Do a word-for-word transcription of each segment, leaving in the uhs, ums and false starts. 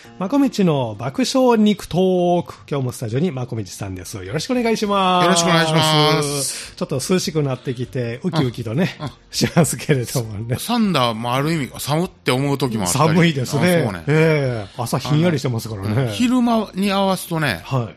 まこみちの爆笑肉トーク。今日もスタジオにまこみちさんです。よろしくお願いします。 よろしくお願いします。 ちょっと涼しくなってきて、ウキウキとね、しますけれどもね。 サンダーもある意味、寒って思う時もあったり。 寒いですね。 そうね。 ええー、朝ひんやりしてますからね。 昼間に合わすとね、 はい。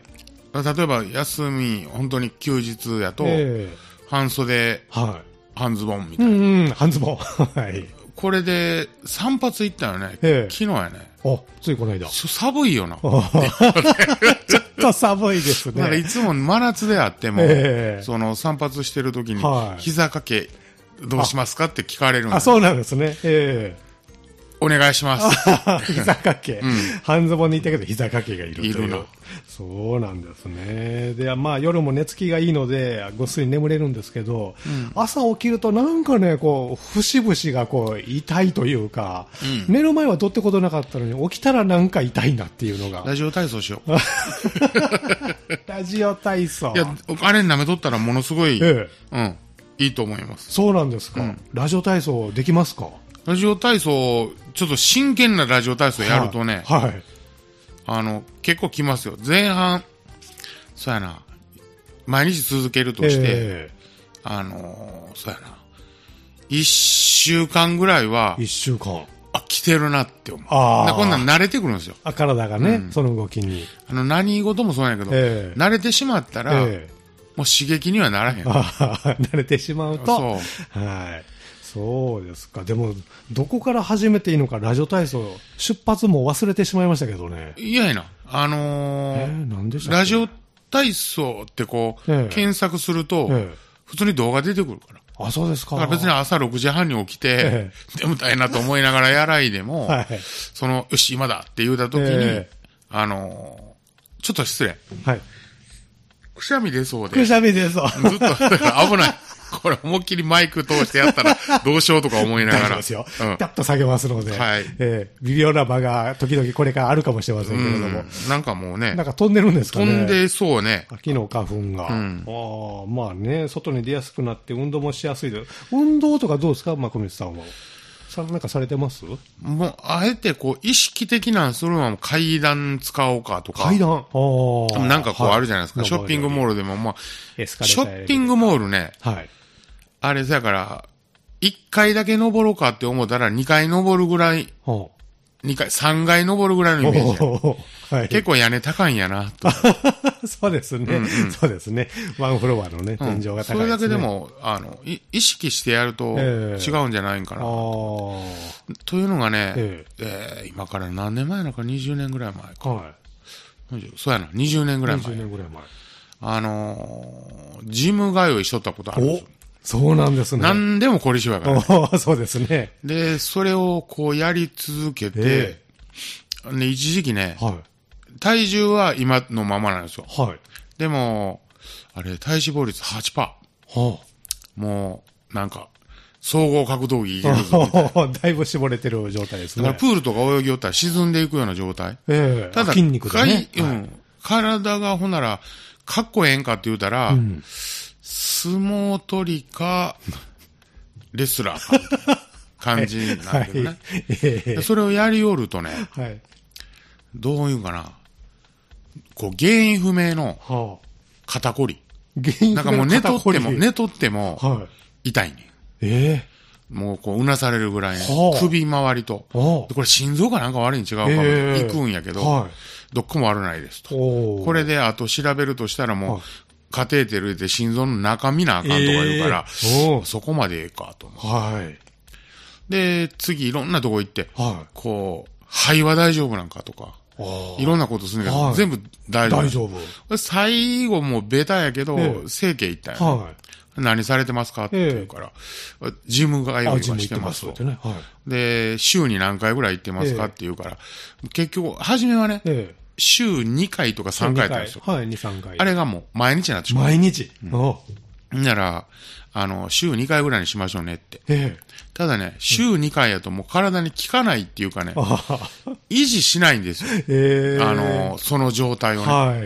例えば休み、本当に休日やと、 えー、 半袖、はい、半ズボンみたいな。 うんうん、半ズボン。はい。 これで散髪行ったよね。 えー、 昨日やね。 あ、ついこの間。 寒いよな。ちょっと寒いですね。 だからいつも真夏であっても、 えー、 その散髪してる時に、膝掛けどうしますかって聞かれるんあ、そうなんですね。えーお願いします。 膝掛け、うん。半ズボンにいたけど膝掛けがいるという。 いるな。 そうなんですね。で、まあ夜も寝つきがいいので、ぐっすり眠れるんですけど、うん、朝起きるとなんかね、こう、節々がこう、痛いというか、うん、寝る前はどってことなかったのに、起きたらなんか痛いなっていうのが。 ラジオ体操しよう。 ラジオ体操。 いや、あれ舐めとったらものすごい、ええ、うん、いいと思います。 そうなんですか。うん、ラジオ体操できますか？ ラジオ体操、ちょっと真剣なラジオ体操やるとね、 はい。はい、 あの、結構きますよ。前半、そうやな、毎日続けるとして、えー、あのー、そうやな、一週間ぐらいは、 一週間。 あ、来てるなって思う。ああ。こんなん慣れてくるんですよ。 あ、体がね、うん、その動きに。 あの、何事もそうなんやけど、えー、慣れてしまったら、えー、もう刺激にはならへん。 あ慣れてしまうと。そう。はい。そうですか。でも、どこから始めていいのか、ラジオ体操、出発も忘れてしまいましたけどね。 いやいな。あのー、えー、何でしたっけ？ラジオ体操ってこう、えー、検索すると、えー、普通に動画出てくるから。 あ、そうですか。 だから別に朝ろくじはんに起きて、えー、眠たいなと思いながらやらいでも、はい、その、よし、今だって言うたときに、えー、あのー、ちょっと失礼。はい。くしゃみ出そうで。 くしゃみ出そう。 ずっと、危ない。これ思いっきりマイク通してやったらどうしようとか思いながら。 大丈夫ですよ。うん、ピャッと下げますので。 はい。 えー、微妙な場が時々これからあるかもしれませんけれども。 なんかもうね。 なんか飛んでるんですかね。 飛んでそうね。 秋の花粉が。うん、ああ、まあね、外に出やすくなって運動もしやすいです。運動とかどうですか、まこみちさんは。さ、なんかされてます？ もう、あえてこう、意識的なんするのは階段使おうかとか。 階段ああ。なんかこうあるじゃないですか。はい、ショッピングモールでも、まあ、ショッピングモールね。はい。あれ、だから、いっかいだけ登ろうかって思ったらにかい登るぐらい、にかい、さんかい登るぐらいのイメージ、はい、結構屋根高いんやな、と。 そうですね、うんうん。そうですね。ワンフロアのね、天井が高いですね、うん。それだけでも、あの、意識してやると違うんじゃないんかな、えー。というのがね、えーえー、今から何年前なのかにじゅうねんぐらい前か。はい。そうやな、にじゅうねんぐらい前。にじゅうねんぐらい前。あのー、ジム通いしとったことあるんですよ。 そうなんですね。 何でも凝り性やから、 ね。そうですね。 で、それをこうやり続けて、えー、で一時期ね、はい、体重は今のままなんですよ。はい。でも、あれ、体脂肪率 はちパーセント。はあ、もう、なんか、総合格闘技いけるぞ。 だいぶ絞れてる状態ですね。 だからプールとか泳ぎよったら沈んでいくような状態。ええー、ただ、 筋肉でね、 うん、はい、体がほんなら、かっこええんかって言うたら、うん、相撲取りか、レスラーか、みたいな感じなんだけどね。はいえー、それをやりおるとね、はい、どういうかな、こう、原因不明の肩こり。 原因不明の肩こり。なんかもう寝とっても、寝とっても、痛いね、はい。 えー、もうこう、うなされるぐらいの、はあ、首周りと。これ心臓かなんか悪いに違うかも、えー、行くんやけど、はい、どっこも悪ないですと。これであと調べるとしたらもう、はい、カテーテルで心臓の中見なあかんとか言うから、えー、そこまでええかと思う。はい。で、次いろんなとこ行って、はい、こう、肺は大丈夫なんかとか、いろんなことするんだけど、はい、全部大丈夫。 大丈夫。 最後もうベタやけど、えー、整形行ったんや、ね。はい。何されてますかって言うから、えー、ジム通いはしてますと、ねはい。で、週に何回ぐらい行ってますかって言うから、えー、結局、初めはね、えー週にかいとかさんかいやったんですよ。 はい、に、さんかい。 あれがもう毎日になってしまう。 毎日。 うん、おなら、あの、週にかいぐらいにしましょうねって。ええ、ただね、週にかいやともう体に効かないっていうかね、うん、維持しないんですよ。ええ、あの、その状態をね。はい。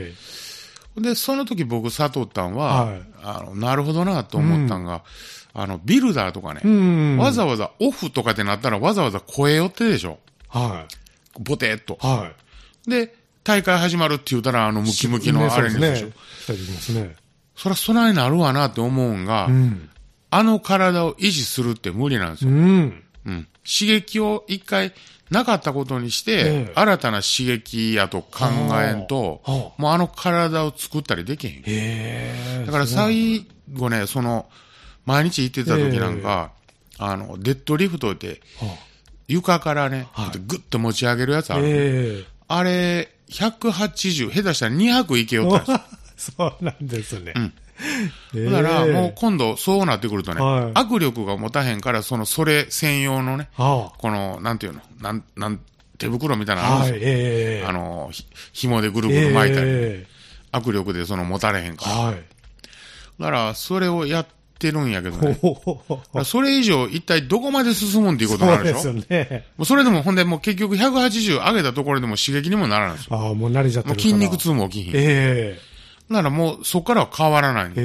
で、その時僕悟ったんは、はい、あの、なるほどなと思ったんが、うん、あの、ビルダーとかね、うん、わざわざオフとかってなったらわざわざ声寄ってでしょ。はい。ボテーっと。はい。 で、大会始まるって言うたら、あの、ムキムキのあれにでしょ。ね、そうですね。そりゃ備えになるわなって思うんが、うん、あの体を維持するって無理なんですよ。うん。うん。刺激を一回なかったことにして、ええ、新たな刺激やと考えんと、もうあの体を作ったりできへん。へだから最後ね、その、毎日行ってた時なんか、あの、デッドリフトで、床からね、はい、グッと持ち上げるやつある、ね。あれ、ひゃくはちじゅう、下手したらにひゃくいけよったんですよ。そうなんですね。うん。だから、もう今度そうなってくるとね、はい、握力が持たへんから、その、それ専用のね、はあ、この、なんていうの、なん、なん、手袋みたいなのあるんですよ。はい、えー、あの、ひ、紐でぐるぐる巻いたり、えー、握力でその持たれへんから。はい、だから、それをやってるんやけどね。それ以上、一体どこまで進むんっていうことになるでしょ。そうですよね。もうそれでも、ほんで、もう結局ひゃくはちじゅう上げたところでも刺激にもならないんですよ。ああ、もう慣れちゃってるから。もう筋肉痛も起きひん。ええーならもうそこからは変わらないんです。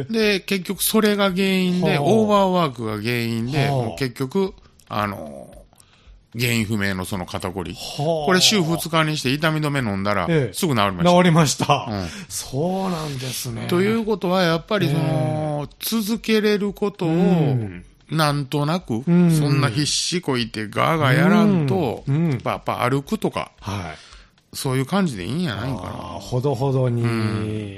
で、結局それが原因で、オーバーワークが原因で、もう結局、あの、原因不明のその肩こり。これ週ふつかにして痛み止め飲んだら、すぐ治りました。 治りました。うん、そうなんですね。 ということは、やっぱりその、続けれることを、なんとなく、そんな必死こいてガーガーやらんと、やっぱ歩くとか、はいそういう感じでいいんやないんかな。 ほどほどに、うん、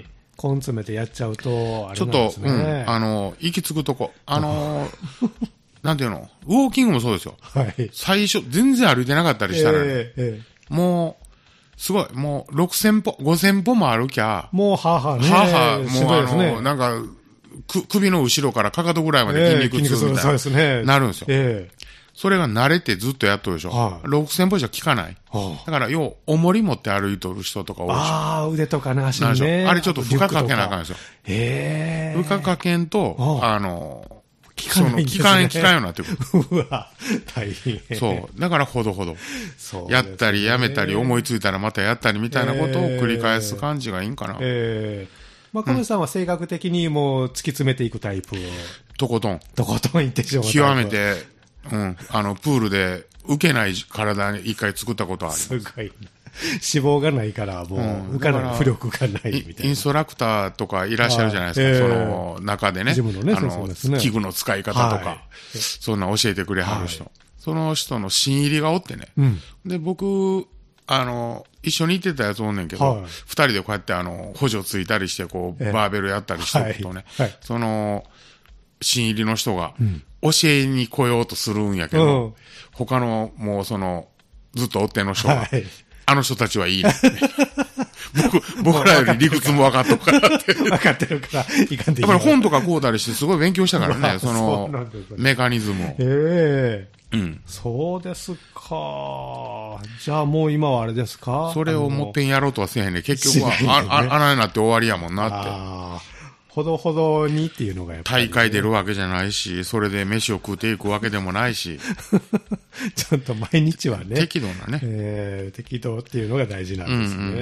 根詰めてやっちゃうと、あれなんですね。 ちょっと、うん、あの、行き着くとこ。あの、なんていうのウォーキングもそうですよ。はい。最初、全然歩いてなかったりしたら、ねえーえー、もう、すごい、もう、ろくせんぽ、ごせんぽも歩きゃ、 もう母ね。 母、もうあの、ね、なんか、く、首の後ろからかかとぐらいまで筋肉痛みたいな、えー、そうですね。なるんですよ。えーそれが慣れてずっとやっとるでしょ。はい、ろくせんぽじゃ効かない。はあ、だから、要、重り持って歩いとる人とか多いでしょ。 ああ、腕とかね、足にね。 あれちょっと負荷かけなあかんですよ。へえ。負荷かけんと、はあ、あの、効かないんですね。効かん、効かんようになってくる。うわ、大変。そう。だからほどほど。そう、ね。やったりやめたり、思いついたらまたやったりみたいなことを繰り返す感じがいいんかな。ええ。 まあ、小西さんは性格的にもう突き詰めていくタイプを。 とことん。 とことんいってしまう。 極めて、うん。あの、プールで、受けない体に一回作ったことある。 すごい。脂肪がないから、もう、浮かない、浮力がないみたいな。 インストラクターとかいらっしゃるじゃないですか。その中でね。自分のね、あの、器具の使い方とか、そんな教えてくれはる人。その人の新入りがおってね。で、僕、あの、一緒に行ってたやつおんねんけど、二人でこうやってあの、補助ついたりして、こう、バーベルやったりしてるとね、その、新入りの人が、教えに来ようとするんやけど、うん、他の、もうその、ずっと追っての人が、はい、あの人たちはいいね。僕、僕らより理屈も分かっとくからって。 分かってるから、いかんでいい。 だから本とかこうたりしてすごい勉強したからね、その、メカニズムを。 ええー。うん。そうですか。じゃあもう今はあれですかそれをもっぺんやろうとはせえへんね。結局は、ね、あ、あ、穴になって終わりやもんなって。あほどほどにっていうのがやっぱり、 ね、大会出るわけじゃないし、それで飯を食うていくわけでもないし。 ちょっと毎日はね。 適度なね。 えー、適度っていうのが大事なんですね。うんうん、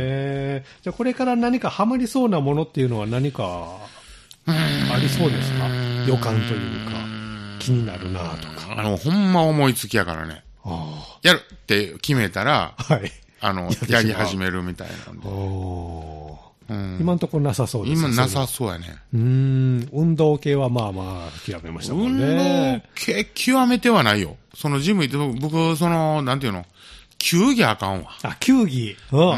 じゃあこれから何かハマりそうなものっていうのは何かありそうですか予感というか、気になるなとか。 あの、ほんま思いつきやからね。やるって決めたら、はい。あの、やり始めるみたいなんで。おうん、今のところなさそうですね。 今なさそうやね。 うん。運動系はまあまあ、極めましたもんね。 運動系、極めてはないよ。そのジム行って、僕、その、なんていうの、球技あかんわ。 あ、球技。うん。うん、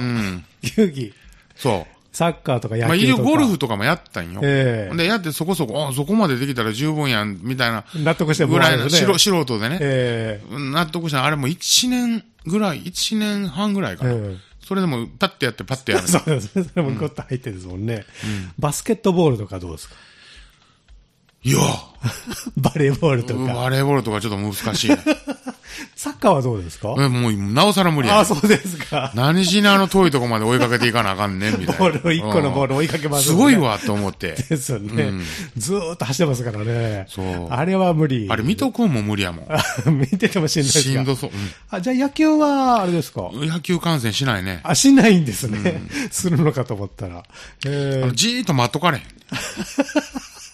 球技。 そう。 サッカーとか野球とか。 まあ、一応ゴルフとかもやったんよ。ええー。で、やってそこそこ、あ、そこまでできたら十分やん、みたいな。 納得してもぐらいの、素人でね。ええー。納得した。あれも一年ぐらい、一年半ぐらいかな。えーそれでも、パッてやって、パッてやる。 そうですね。それもグッと入ってるんですもんね。うん、バスケットボールとかどうですかいやバレーボールとか。 バレーボールとかちょっと難しい。 サッカーはどうですかえ、もう、なおさら無理や、ね。 あ、そうですか。 何しにあの遠いとこまで追いかけていかなあかんねん、みたいな。 ボールを、一個のボールを追いかけます、 ね、すごいわ、と思って。 ですよね、うん。ずーっと走ってますからね。そう。あれは無理。 あれ、見とくんも無理やもん。 見ててもしんどいですか。 しんどそう。うん、 あ、じゃあ野球は、あれですか野球観戦しないね。 あ、しないんですね。うん、するのかと思ったら。 えー、じーっと待っとかれへん。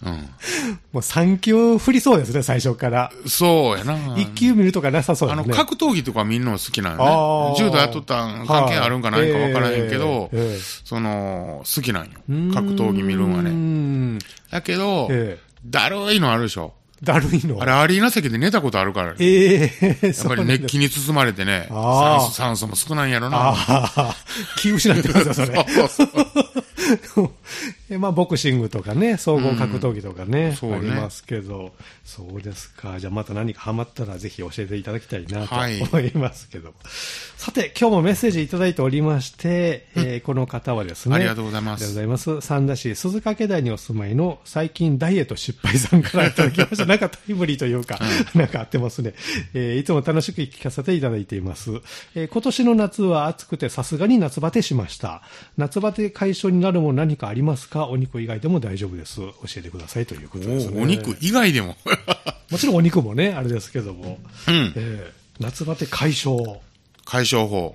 うん。 もうさん級振りそうですね、最初から。 そうやな。 いっ級見るとかなさそうですね。 あの、格闘技とか見るの好きなのね。柔道やっとったん関係あるんかないか分からへんけど、えーえー、その、好きなんよ。格闘技見るんはね。だけど、えー、だるいのあるでしょ。 だるいのあれ、アリーナ席で寝たことあるからね。 ええー、 やっぱり熱気に包まれてね、酸素、酸素も少ないんやろな。ああ、気失ってますよ、それ。そうそうそうえまあ、ボクシングとかね、総合格闘技とかね、うん、ありますけど、ね、そうですか。じゃあまた何かハマったらぜひ教えていただきたいなと思いますけど。はい、さて、今日もメッセージいただいておりまして、うん、えー、この方はですね、 ありがとうございます。 ありがとうございます。三田市鈴掛台にお住まいの最近ダイエット失敗さんからいただきました。なんかタイムリーというか、うん、なんか合ってますね、えー。いつも楽しく聞かせていただいています。えー、今年の夏は暑くてさすがに夏バテしました。夏バテ解消になるもの何かありますか？お肉以外でも大丈夫です。教えてくださいということですね。 お, お肉以外でももちろんお肉もね、あれですけども。 うん、 えー、夏バテ解消。 解消法。 うん。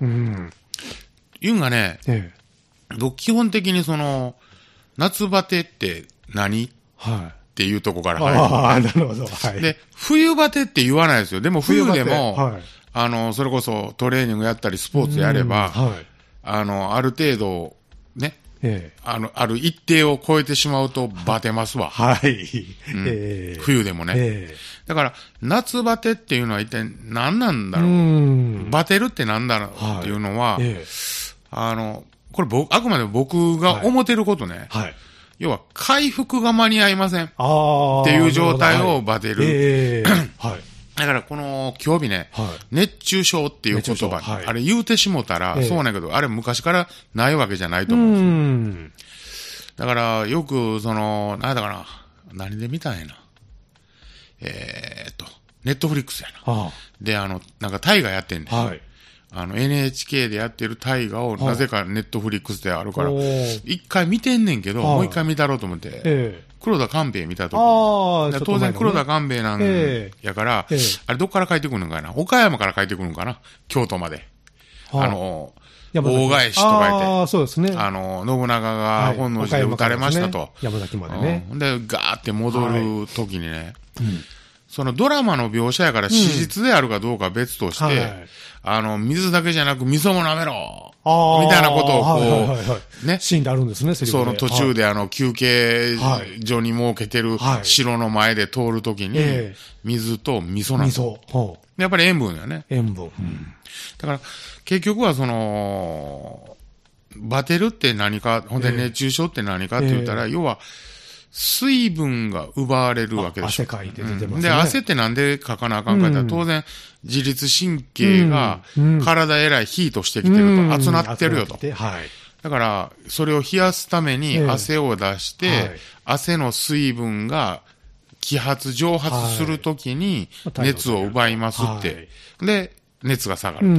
言うんがね、ええ、僕基本的にその、夏バテって何、はい、っていうとこから入る。 ああ、なるほど。はい。 で、冬バテって言わないですよ。でも冬でも、はい、あの、それこそトレーニングやったりスポーツやれば、はい、あの、ある程度、ね、ええ、あの、ある一定を超えてしまうとバテますわ。 はい。 うんええ、 冬でもね、ええ。だから、夏バテっていうのは一体何なんだろう。 うんバテるって何だろうっていうのは、はい、ええ、あの、これ僕、あくまで僕が思ってることね。はいはい、要は、回復が間に合いません。っていう状態をバテる。はい、えーはい、だから、この、今日日ね、はい、熱中症っていう言葉、はい、あれ言うてしもたら、えー、そうなんやけど、あれ昔からないわけじゃないと思うんですよ。だから、よく、その、なんだかな、何で見たんやな。えーっと、ネットフリックスやな。はあ、で、あの、なんか大河やってんねん。はい、あの、エヌエイチケー でやってる大河を、なぜかネットフリックスであるから、一回見てんねんけど、もう一回見たろうと思って、えー、黒田官兵衛見たとき、ね、当然黒田官兵衛なんやから、えー、あれどっから帰ってくるのかな、岡山から帰ってくるのかな、京都まで。はあ、あの、大返しと書いて、 あ, そうですね、 あの、信長が本能寺で撃たれましたと。はい、 山崎までね。 うん、で、ガーって戻るときにね、はい、うん、そのドラマの描写やから史実であるかどうかは別として、うん、はい、あの、水だけじゃなく味噌も舐めろみたいなことをこう、はいはいはい、ね。 シーンであるんですね、セリフで。 その途中であの、休憩所に設けてる城の前で通るときに、水と味噌なんですよ。味噌。やっぱり塩分やね。 塩分。 うん。だから、結局はその、バテるって何か、本当に熱中症って何かって言ったら、えー、要は、水分が奪われるわけでしょ。 汗かいて出てますね、 うん。で、汗ってなんでかかなあかんかったら、うん、当然、自律神経が体えらいヒートしてきてると、うん、熱なってるよと。はい。だから、それを冷やすために汗を出して、えーはい、汗の水分が揮発、蒸発するときに熱を奪いますって。はい、で、熱が下がると、うん、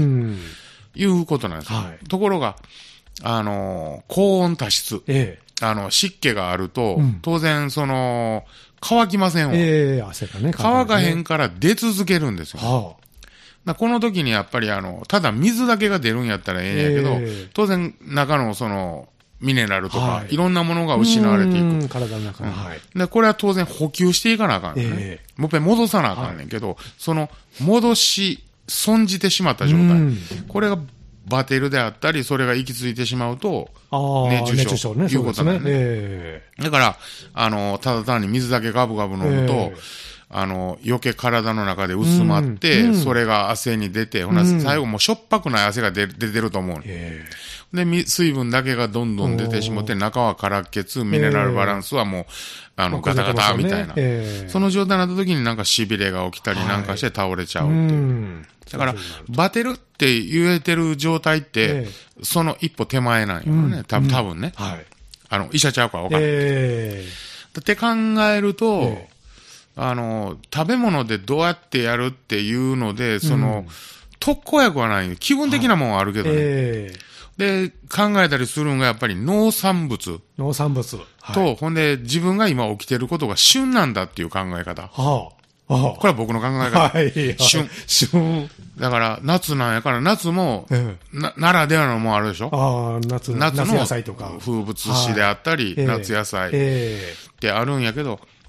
いうことなんですよ。はい、ところが、あの、高温多湿。ええ、あの、湿気があると、うん、当然、その、乾きませんわ。 ええ、汗がね。 乾かへんから出続けるんですよ。はあ、この時にやっぱりあの、ただ水だけが出るんやったらええんやけど、えー、当然中のその、ミネラルとか、はい、いろんなものが失われていく。 体の中に、うん、はい。 で、これは当然補給していかなあかんね、えー。もう一回戻さなあかんねんけど、はい、その、戻し、損じてしまった状態。これがバテルであったり、それが行き着いてしまうと、熱中症ということなんね。えー、だから、あの、ただ単に水だけガブガブ飲むと、えー、あの、余計体の中で薄まって、うん、それが汗に出て、うん、最後もうしょっぱくない汗が出出てると思う、えー。で、水分だけがどんどん出てしまって、中は空っ血、ミネラルバランスはもう、あの、ガタガタみたいな。えー、その状態になった時になんか痺れが起きたりなんかして倒れちゃうっていう。はい、うんだから、バテるって言えてる状態って、えー、その一歩手前なんよね。多分、多分ね。はい。あの、医者ちゃうから分かんない。えー、って考えると、えー、あの、食べ物でどうやってやるっていうので、その、うん、特効薬はない。気分的なもんはあるけどね。はいえー、で、考えたりするのがやっぱり農産物。 農産物。はい、 と、ほんで、自分が今起きてることが旬なんだっていう考え方。はあこれは僕の考え方。はい。旬。 旬。 だから、夏なんやから、夏も、ええ、な、ならではのもんあるでしょああ、夏、 夏の野菜とか。風物詩であったり、ええ、夏野菜ってあるんやけど、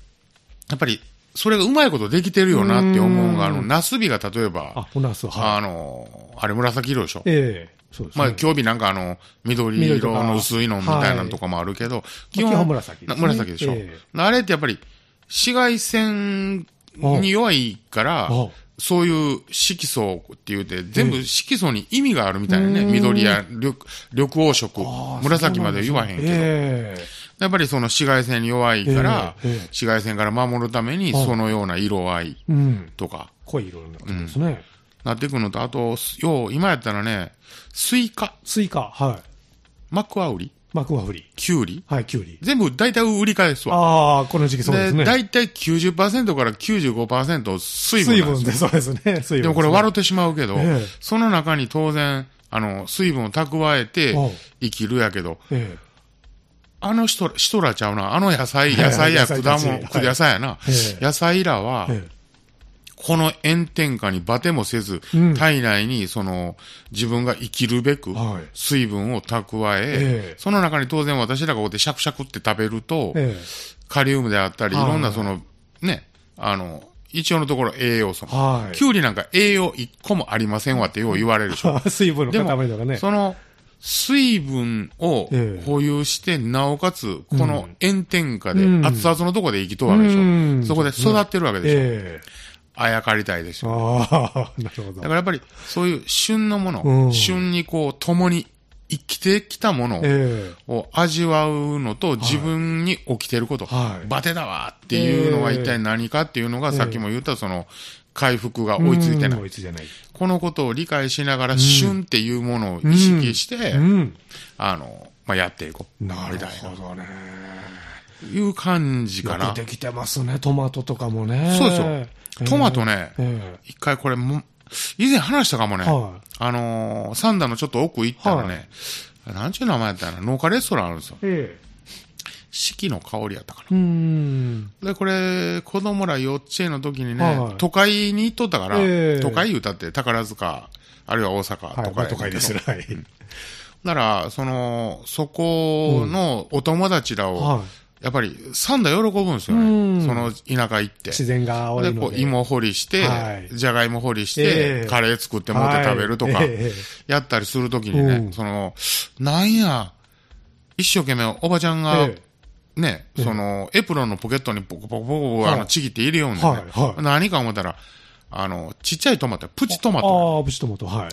やっぱり、それがうまいことできてるよなって思うのが、あの、ナスビが例えば、 あ、おナス、はい。 あの、あれ紫色でしょ。 ええー、そうですね。 まあ、今日日なんかあの、緑色の薄いのみたいなのとかもあるけど、はい、 基本は紫ですね。 紫でしょ、えー。あれってやっぱり、紫外線に弱いから、そういう色素って言うて、全部色素に意味があるみたいなね。緑や緑、緑黄色、紫まで言わへんけど。えーやっぱりその紫外線に弱いから、えーえー、紫外線から守るために、そのような色合いとか。うん、 濃い色になってますね、うん。 なっていくのと、あと、よう、今やったらね、スイカ。 スイカ、はい。 マクワウリ。 マクワウリ。 キュウリ。 はい、キュウリ。 全部大体売り買いですわ。 ああ、この時期そうですね。 で、大体 きゅうじゅっパーセント から きゅうじゅうごパーセント 水分なんですよ。 水分で、そうですね。水分で、ね。 でもこれ笑ってしまうけど、えー、その中に当然、あの、水分を蓄えて生きるやけど、えーあの人、人らちゃうな。あの野菜、野菜や果物、野菜やな。野菜らは、この炎天下にバテもせず、体内にその自分が生きるべく水分を蓄え、その中に当然私らがこうやってシャクシャクって食べると、カリウムであったり、いろんなその、ね、あの、一応のところ栄養素。キュウリなんか栄養一個もありませんわってよう言われるでしょ。 水分の塊とかね。 その、水分を保有して、なおかつ、この炎天下で、熱々のとこで生きとるわけでしょ。うん、そこで育ってるわけでしょ。えー、あやかりたいですよ。 ああ、なるほど。 だからやっぱり、そういう旬のもの、うん、旬にこう、共に生きてきたものを味わうのと、自分に起きてること、はい、バテだわっていうのは一体何かっていうのが、さっきも言ったその、回復が追いついてない。追いついてない。このことを理解しながら、旬っていうものを意識して、うんうん、あの、まあ、やっていこう。 なるほどね。 いう感じかな。 よくできてますね、トマトとかもね。 そうですよ。トマトね、えー、一回これも、以前話したかもね。はい、あのー、サンダーのちょっと奥行ったらね、はい、なんちゅう名前やったら農家レストランあるんですよ。えー四季の香りやったかな。うんで、これ、子供ら幼稚園の時にね、はい、都会に行っとったから、えー、都会言うたって宝塚、あるいは大阪とか、はいまあ、 都会ですね。はい。 なら、その、そこのお友達らを、うんはい、やっぱり、サンダ喜ぶんですよね。その田舎行って。 自然が多いので。で、こう、芋掘りして、はい、じゃがいも掘りして、えー、カレー作って持って食べるとか、やったりするときにね、はい、その、なんや、一生懸命おばちゃんが、えーね、うん、その、エプロンのポケットにポコポコポコ、あの、ちぎって入れようんでね、はいはい。何か思ったら、あの、ちっちゃいトマト、プチトマト。 ああ、プチトマト、はい。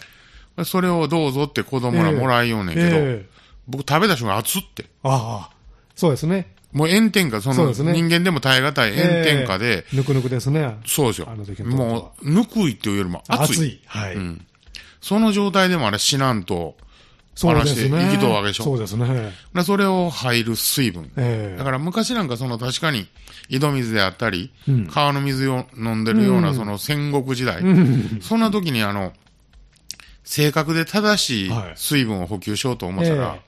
それをどうぞって子供らもらいようねんけど、えーえー、僕食べた瞬間熱って。 ああ、そうですね。 もう炎天下、その、人間でも耐え難い炎天下で、 えー、ぬくぬくですね。 そうですよ。もう、ぬくいっていうよりも熱い。 熱い。はい。うん。 その状態でもあれ死なんと、話して生きとるわけでしょ。 そうですね。 それを入る水分。えー、だから昔なんかその確かに井戸水であったり、うん、川の水を飲んでるようなその戦国時代。うん、そんな時にあの、正確で正しい水分を補給しようと思ったら、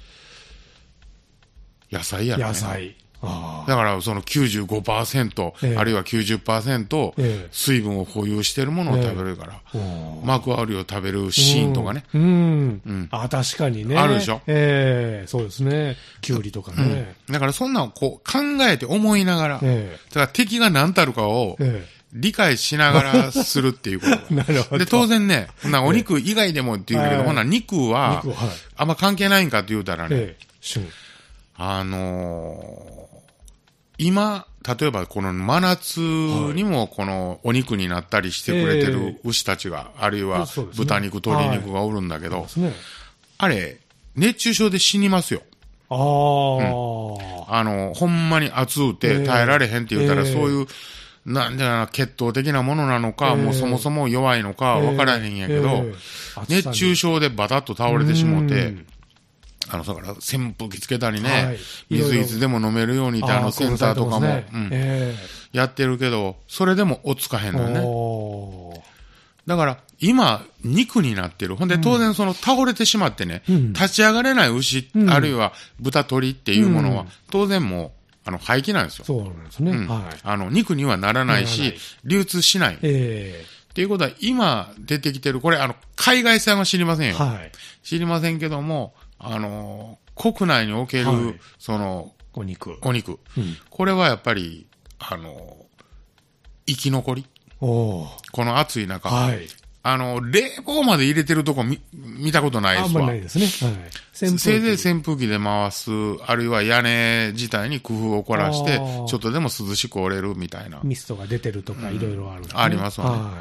野菜やね。 野菜。 だからその きゅうじゅうごパーセント、えー、あるいは きゅうじゅっパーセント 水分を保有しているものを食べるから、えー、マクワウリを食べるシーンとかね。 うん。うんうん、あ、確かにね。 あるでしょ。 ええー、そうですね。キュウリとかね。 うん、だからそんなのこう考えて思いながら、えー、だから敵が何たるかを理解しながらするっていうこと。 なるほど。 で、当然ね、なお肉以外でもって言うけど、えー、ほな肉は、肉はあんま関係ないんかって言うたらね、えー、あのー、今、例えばこの真夏にもこのお肉になったりしてくれてる牛たちが、あるいは豚肉、鶏肉がおるんだけど、あれ、熱中症で死にますよ。 ああ、うん。 あの、ほんまに暑うて耐えられへんって言ったら、そういう、なんだな、血統的なものなのか、もうそもそも弱いのかわからへんやけど、熱中症でバタッと倒れてしもうて、あの、だから扇風機つけたりね、はい、水いつでも飲めるようにってあのセンターとかも、ねうんえー、やってるけど、それでも追っつかへんのよね。だから、今、肉になってる。ほんで、当然その倒れてしまってね、うん、立ち上がれない牛、うん、あるいは豚鳥っていうものは、当然もう、あの、廃棄なんですよ。 そうなんですね。うん、はい。 あの、肉にはならないし、ない流通しない。えーっていうことは、今出てきてる、これ、あの、海外産は知りませんよ。はい。知りませんけども、あの、国内における、はい、その、 お肉。 お肉。うん、これはやっぱり、 あの、生き残り。 おこの暑い中。 はい。 あの、冷房まで入れてるとこ見、見たことないですわ。 あんまりないですね。はい。 せいぜい扇風機で回す、あるいは屋根自体に工夫を凝らして、ちょっとでも涼しく折れるみたいな。 ミストが出てるとかいろいろある、ねうん、ありますわね。はい。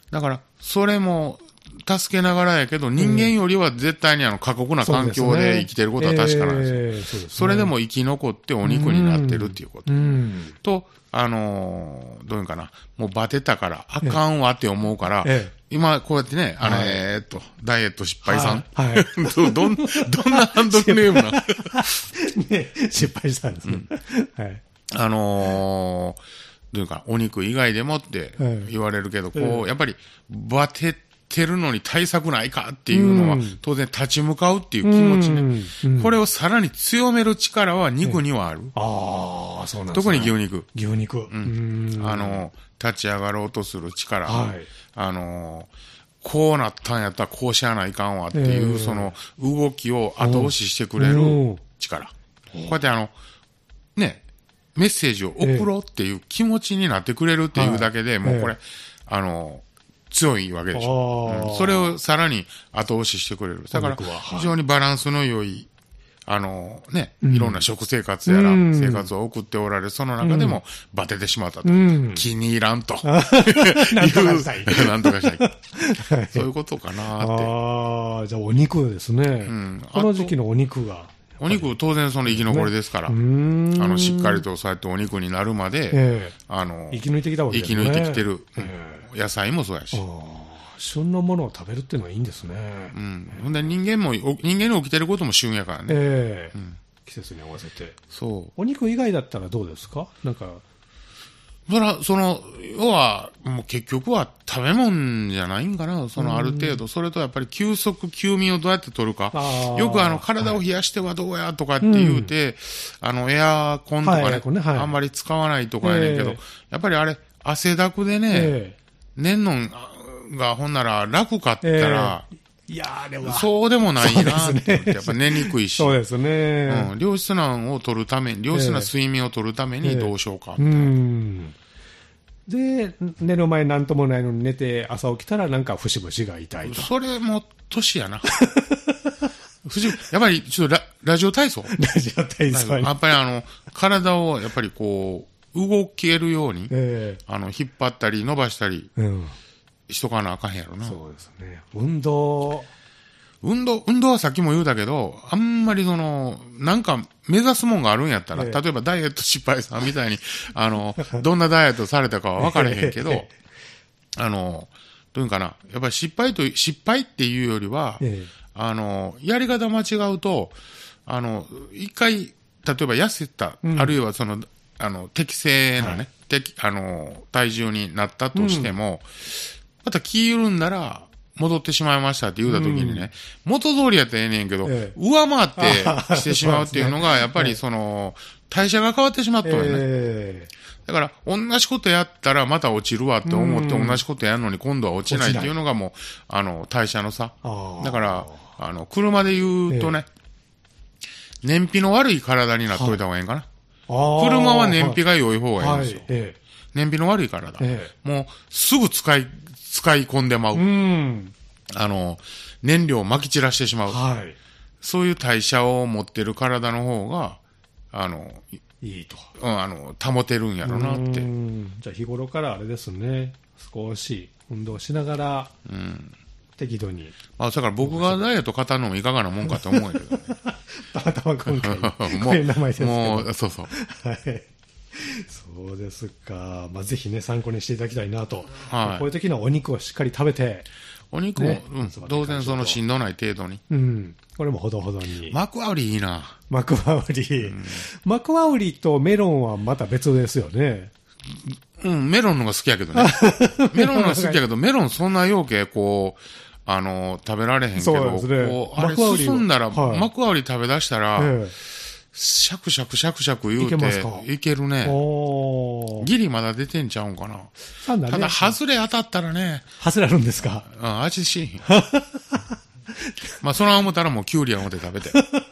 だから、それも、助けながらやけど、人間よりは絶対にあの過酷な環境で生きてることは確かなんですよ。うん、 そ, すねえー、それでも生き残ってお肉になってるっていうこと。うんうん、と、あのー、どういうかな、もうバテたからあかんわって思うから、ええ、今こうやってね、あの、はい、えー、っと、ダイエット失敗さん。はい。はい、ど、どん、どんなハンドルネームなね、失敗したんですね。 うん、はい。あのー、どういうか、お肉以外でもって言われるけど、はい、こう、やっぱりバテてるのに対策ないかっていうのは、うん、当然立ち向かうっていう気持ちね、うんうん。これをさらに強める力は肉にはある。 ええ、ああ、そうなんですね。特に牛肉。 牛肉。 うん。あの、立ち上がろうとする力。はい。あの、こうなったんやったらこうしやないかんわっていう、えー、その動きを後押ししてくれる力。こうやってあの、ね、メッセージを送ろうっていう気持ちになってくれるっていうだけで、えー、もうこれ、えー、あの、強いわけでしょ、うん。それをさらに後押ししてくれる。だから、非常にバランスの良い、あのね、いろんな食生活やら、生活を送っておられる、その中でもバテてしまったと。うん、気に入らんと。 なんとかしたい。 なんとかしたい。そういうことかなって。 ああ、じゃあお肉ですね。うん、この時期のお肉が。 お肉、当然その生き残りですから、ね、あの、しっかりとそうやってお肉になるまで、えー、あの、 生き抜いてきたわけですね。 生き抜いてきてる。えー、野菜もそうやし。 旬のものを食べるっていうのはいいんですね。 うん。ほんで人間も、人間に起きてることも旬やからね。 ええーうん、季節に合わせて。 そう。 お肉以外だったらどうですか？なんか。 そら、その、要は、もう結局は食べ物じゃないんかな。そのある程度。それとやっぱり休息、休眠をどうやって取るか。よくあの、体を冷やしてはどうやとかって言うて、はい、あの、エアコンとかね、はいねはい、あんまり使わないとかやねんけど、えー、やっぱりあれ、汗だくでね、えー、寝んのがほんなら楽かって言ったら、えーいやでもそうでもないなって、ね、やっぱ寝にくいし。 そうですね。 うん。良質なを取るために、良質な睡眠を取るためにどうしようか、えーえー、 うんで、寝る前なんともないのに寝て朝起きたらなんか節々が痛いと。 それも年やな。やっぱりちょっと ラ, ラジオ体操ラジオ体操やっぱりあの、体をやっぱりこう、動けるように、えー、あの、引っ張ったり伸ばしたり、うんしとかなあかんやろな。 そうですね。運動。 運動、運動はさっきも言うたけど、あんまりその、なんか目指すもんがあるんやったら、ええ、例えばダイエット失敗さんみたいに、あの、どんなダイエットされたかは分かれへんけど、あの、どういうかな、やっぱり失敗と、失敗っていうよりは、ええ、あの、やり方間違うと、あの、一回、例えば痩せた、うん、あるいはその、あの、適正なね、はい、適、あの、体重になったとしても、うんまた気緩んだら戻ってしまいましたって言うたときにね、うん、元通りやったらええねんけど、ええ、上回ってしてしまうっていうのが、やっぱりその、代謝が変わってしまったよね。えー、だから、同じことやったらまた落ちるわって思って同じことやるのに今度は落ちないっていうのがもう、あの、代謝の差。だから、あの、車で言うとね、えー、燃費の悪い体になっといた方がいいんかな。車は燃費が良い方がいいんですよ。はいえー燃費の悪い体。ええ、もう、すぐ使い、使い込んでまう。うん、あの、燃料を撒き散らしてしまう。はい。そういう代謝を持ってる体の方が、あの、 いいと。 うん、あの、保てるんやろなって。 じゃあ日頃からあれですね、少し運動しながら、うん。適度に。 あ、だから僕がダイエット語るのもいかがなもんかと思うんやけどね。 たまたま今回、こういう名前ですけど。 もう、そうそう。はい。 そうですか。まあ、ぜひね、参考にしていただきたいなと。はい。こういう時のお肉をしっかり食べて。 お肉も、ね、うん。当然そのしんどない程度に。 うん。これもほどほどに。 マクワウリいいな。 マクワウリ。うん、マクワウリとメロンはまた別ですよね。 うん、メロンのが好きやけどね。メロンのが好きやけど、メロンそんなようけ、こう、あの、食べられへんけど、そうですね、こう、あれ進んだら、はい、マクワウリ食べ出したら、ええシャクシャクシャクシャク言うて、いけますか？いけるね。ギリまだ出てんちゃうんかな。ただ、外れ当たったらね。 外れあるんですか？ うん、味しい。まあ、その思ったらもうキュウリは思って食べて。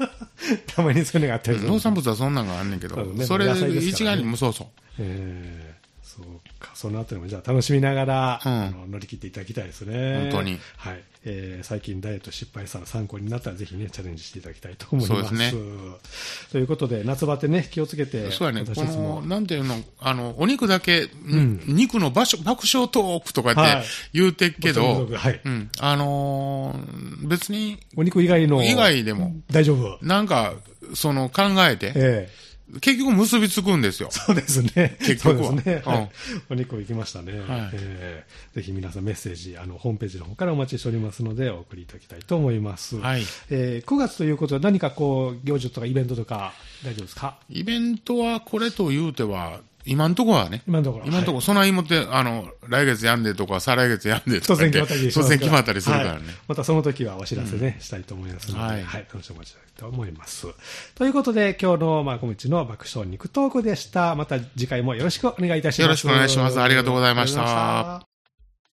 たまにそういうのがあったりする。 農産物はそんなんがあんねんけど、そ,、ね、それ一概にもそうそう。 えー、そうか、そのあたりもじゃあ楽しみながら、うん、あの乗り切っていただきたいですね。 本当に。 はい。えー、最近ダイエット失敗したら参考になったらぜひね、チャレンジしていただきたいと思います。そうですね。ということで、夏バテね、気をつけて。 そうやね。この、なんていうの、あの、お肉だけ、うん、肉の爆笑トークとかって言うてっけど、はい、うん。あのー、別に、 お肉以外の。 以外でも。 大丈夫。 なんか、その、考えて、ええ結局結びつくんですよ。 そうですね。 結局は。そうですね。 はい。お肉行きましたね。はい。えー、ぜひ皆さんメッセージ、あの、ホームページの方からお待ちしておりますので、お送りいただきたいと思います。はい。えー、くがつということで何かこう、行事とかイベントとか大丈夫ですか？ イベントはこれと言うては、今のところはね。 今のところ。 今のところ、はい、そないもって、あの、来月やんでとか、再来月やんでとか。 突然決まったりしますから。 突然決まったりするからね。はい、 またその時はお知らせね、うん、したいと思いますので、はい、はい、楽しみにお待ちいただきたいと思います。ということで、今日のまあ小道の爆笑肉トークでした。また次回もよろしくお願いいたします。 よろしくお願いします。ありがとうございました。